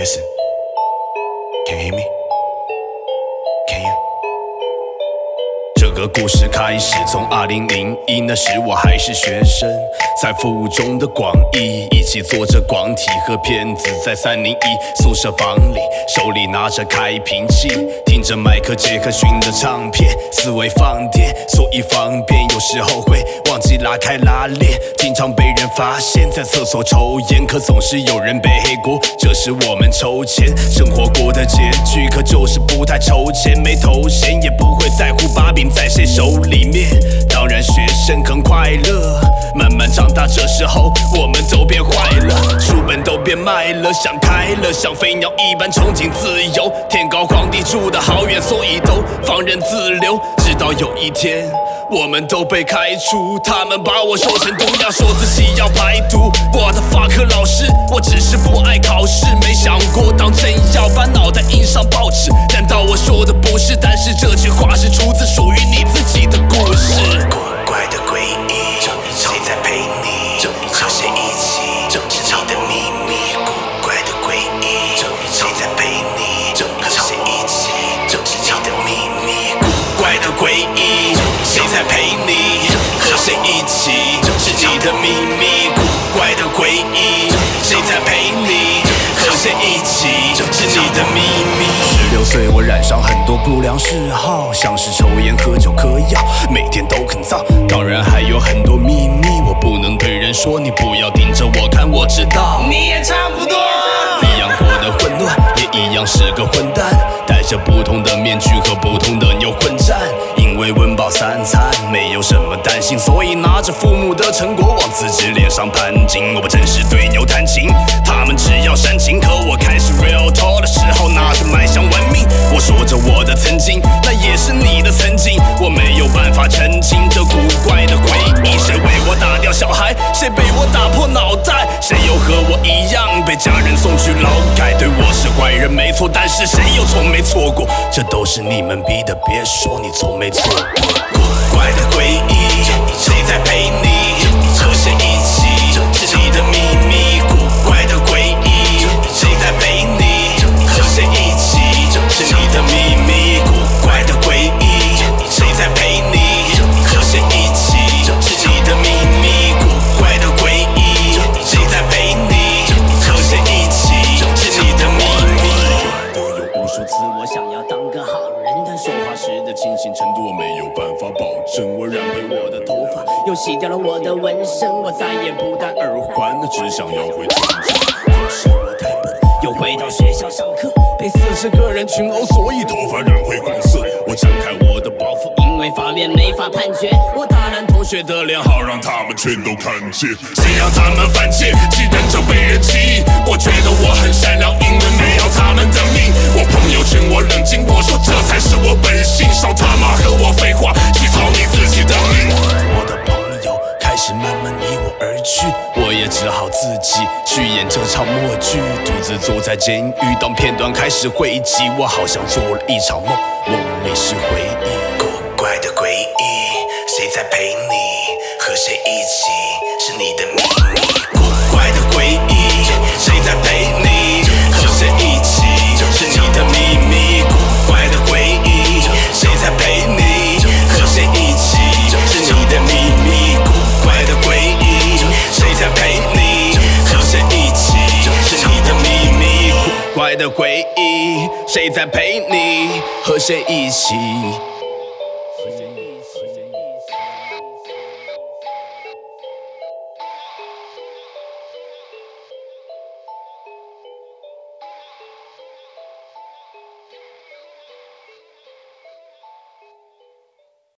Listen, can you hear me? Can you? 这个故事开始从2001，那时我还是学生，在附中的广义一起做着广体和片子，在301宿舍房里，手里拿着开瓶器，听着迈克杰克逊的唱片，思维放电，所以方便，有时候会忘记拉开拉链，经常被人发现在厕所抽烟，可总是有人背黑锅，这时我们抽签，生活过的拮据，可就是不太筹钱，没头衔也不会在乎把柄在谁手里面，当然学生很快乐，慢慢长大，这时候我们都变坏了，书本都变卖了，想开了，像飞鸟一般憧憬自由，天高皇帝住得好远，所以都放任自流，直到有一天我们都被开除，他们把我说成毒药，说自己要排毒。我的法科老师，我只是不爱考试，没想过当真要把脑袋印上报纸。难道我说的不是？但是这句话是出自属于你自己的故事。 古怪的诡异，谁在陪你？和谁一起？是你的秘密。古怪的诡异，谁在陪你？和谁一起？是你的秘密。 古怪的诡异，谁在陪你？和谁一起？是你的秘密。古怪的诡异，谁在陪你？和谁一起？是你的秘密。16岁我染上很多不良嗜好，像是抽烟、喝酒、嗑药，每天都很燥。当然还有很多秘密，我不能对人说，你不要盯着我看，我知道你也差不多。 一样过得混乱，也一样是个混蛋，戴着不同的面具和不同的牛混战。因为温饱3餐，没有什么担心，所以拿着父母的成果往自己脸上攀金。我不真是对牛弹琴，他们只要煽情，可我开始 real talk 的时候，拿着麦向玩命。我说着我的曾经，那也是你的曾经，我没有办法澄清这古怪的回忆。谁为我打掉小孩？谁被我打破脑袋？谁又和我一样被家人送去劳改？对我是坏人没错，但是谁又从没错过？这都是你们逼的，别说你从没错过。 古怪的诡异，谁在陪你？和谁一起？是你的秘密。古怪的诡异，谁在陪你？和谁一起？是你的秘密。古怪的诡异，谁在陪你？和谁一起？是你的秘密。古怪的诡异，谁在陪你？和谁一起？是你的秘密。 都有无数次我想要当个好人，但说话时的清醒程度我没有办法保证。我染回我的头发，又洗掉了我的纹身，我再也不戴耳环，只想要回天真。可是我太笨，又回到学校上课，被40个人群殴，所以头发染回红色。我张开我的包袱，因为法院没法判决，我打烂同学的脸，好让他们全都看见。谁让他们犯贱，鸡蛋就被人欺。我觉得我很善良，因为没有他们的命。我朋友劝我冷静，我说这才是我本性，少他妈和我废话，去逃你自己的命。我的朋友开始慢慢离我而去，我也只好自己去演这场默剧，独自坐在监狱，当片段开始汇集，我好像做了一场梦，梦里是回忆。 古怪的诡异，谁在陪你？和谁一起？是你的秘密。古怪的诡异，谁在陪你？和谁一起？是你的秘密。古怪的诡异，谁在陪你？和谁一起？是你的秘密。古怪的诡异，谁在陪你？和谁一起？是你的秘密。 古怪的诡异，谁在陪你？和谁一起？